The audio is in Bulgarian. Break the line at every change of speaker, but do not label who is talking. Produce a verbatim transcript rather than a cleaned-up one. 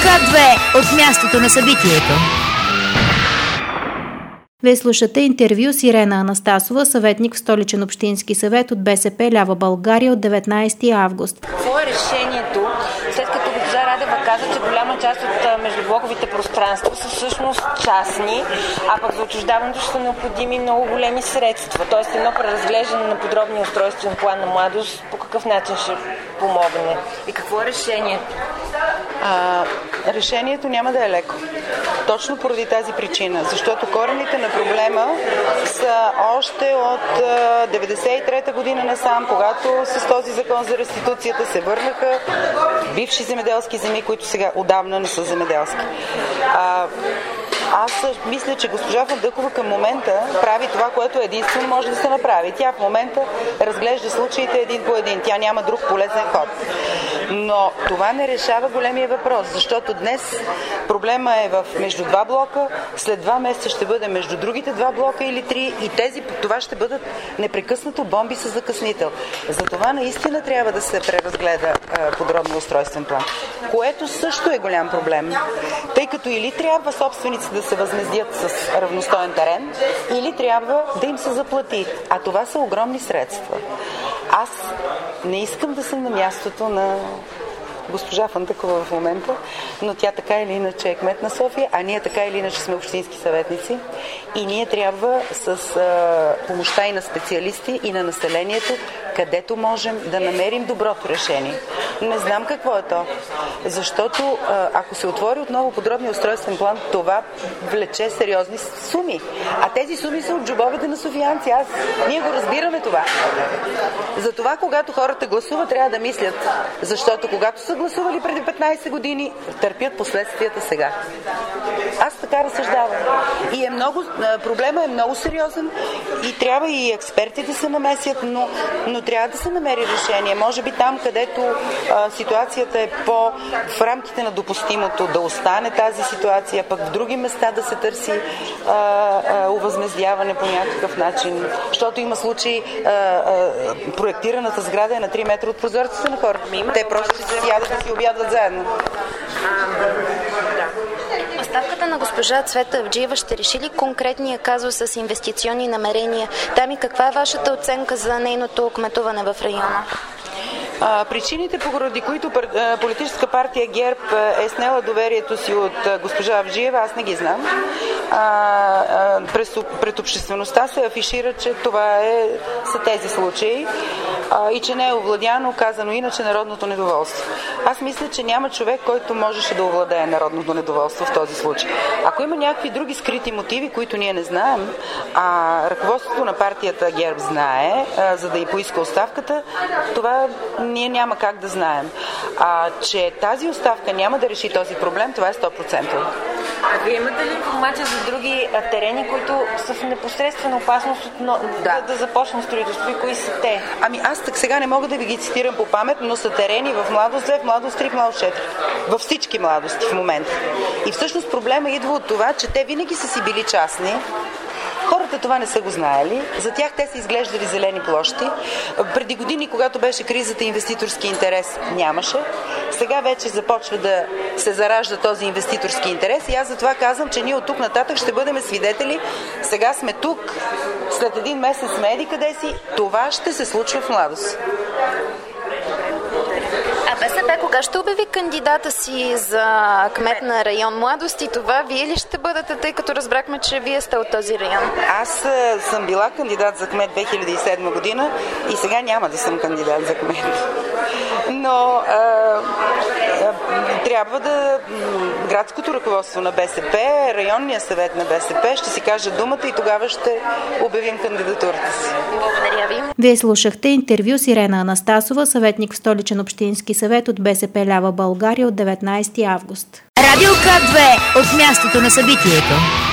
К две от мястото на събитието. Вие слушате интервю с Ирена Анастасова, съветник в Столичен общински съвет от БСП Лява България от деветнайсети август.
Какво е решението, след като госпожа Радева каза, че голяма част от междублоковите пространства са всъщност частни, а пък за отчуждаването ще са необходими много големи средства? Тоест едно преразглеждане на подробния устройствен план на Младост по какъв начин ще помогне? И какво е решението?
А, решението няма да е леко. Точно поради тази причина, защото корените на проблема са още от деветдесет и трета година насам, когато с този закон за реституцията се върнаха бивши земеделски земи, които сега отдавна не са земеделски. А, Аз мисля, че госпожа Фандъкова към момента прави това, което единствено може да се направи. Тя в момента разглежда случаите един по един. Тя няма друг полезен ход. Но това не решава големия въпрос, защото днес проблема е в между два блока, след два месеца ще бъде между другите два блока или три и тези, това ще бъдат непрекъснато бомби с закъснител. Затова наистина трябва да се преразгледа е, подробно устройствен план, което също е голям проблем, тъй като или трябва собствениците да се възмездят с равностоен терен, или трябва да им се заплати. А това са огромни средства. Аз не искам да съм на мястото на госпожа Фандъкова в момента, но тя така или иначе е кмет на София, а ние така или иначе сме общински съветници и ние трябва с а, помощта и на специалисти и на населението, където можем да намерим доброто решение. Не знам какво е то, защото а, ако се отвори отново подробния устройствен план, това влече сериозни суми. А тези суми са от джобовете на софиянци. Аз, ние го разбираме това. Затова, когато хората гласуват, трябва да мислят, защото когато са гласували преди петнайсет години, търпят последствията сега. Аз така разсъждавам. И е много, проблема е много сериозен и трябва и експертите да се намесят, но, но трябва да се намери решение. Може би там, където а, ситуацията е по в рамките на допустимото, да остане тази ситуация, пък в други места да се търси а, а, увъзмездяване по някакъв начин. Защото има случаи а, а, проектираната сграда е на три метра от прозорците на хората. Те просто се сядат да си обядват заедно.
Оставката на госпожа Цвета Авджиева ще реши ли конкретния казус с инвестиционни намерения? Дами, каква е вашата оценка за нейното кметуване в района?
А, причините, поради които политическа партия ГЕРБ е снела доверието си от госпожа Авджиева, аз не ги знам. А, а, през, пред обществеността се афишира, че това е, са тези случаи а, и че не е овладяно, казано иначе, народното недоволство. Аз мисля, че няма човек, който можеше да овладее народното недоволство в този случай. Ако има някакви други скрити мотиви, които ние не знаем, а ръководството на партията ГЕРБ знае, а, за да й поиска оставката, това ние няма как да знаем. А, че тази оставка няма да реши този проблем, това е сто процента.
А вие имате ли информация за други а, терени, които са в непосредствена опасност от, но, да. Да, да започне строителство и кои са те?
Ами аз так сега не мога да ви ги цитирам по памет, но са терени в Младост две, в Младост три, в Младост четири. Във всички младости в момента. И всъщност проблема идва от това, че те винаги са си били частни. Хората това не са го знаели. За тях те са изглеждали зелени площи. Преди години, когато беше кризата, инвеститорски интерес нямаше. Сега вече започва да се заражда този инвеститорски интерес и аз затова казвам, че ние от тук нататък ще бъдем свидетели. Сега сме тук, след един месец сме еди къде си. Това ще се случва в Младост.
А БСП кога ще обяви кандидата си за кмет на район Младост и това вие ли ще бъдете, тъй като разбрахме, че вие сте от този район?
Аз съм била кандидат за кмет две хиляди и седма година и сега няма да съм кандидат за кмет. Но а, а, трябва да градското ръководство на БСП, районния съвет на БСП ще си каже думата и тогава ще обявим кандидатурата си.
Благодаря ви.
Вие слушахте интервю с Ирена Анастасова, съветник в Столичен общински съвет от БСП Лява България от деветнайсети август. Радио К две от мястото на събитието.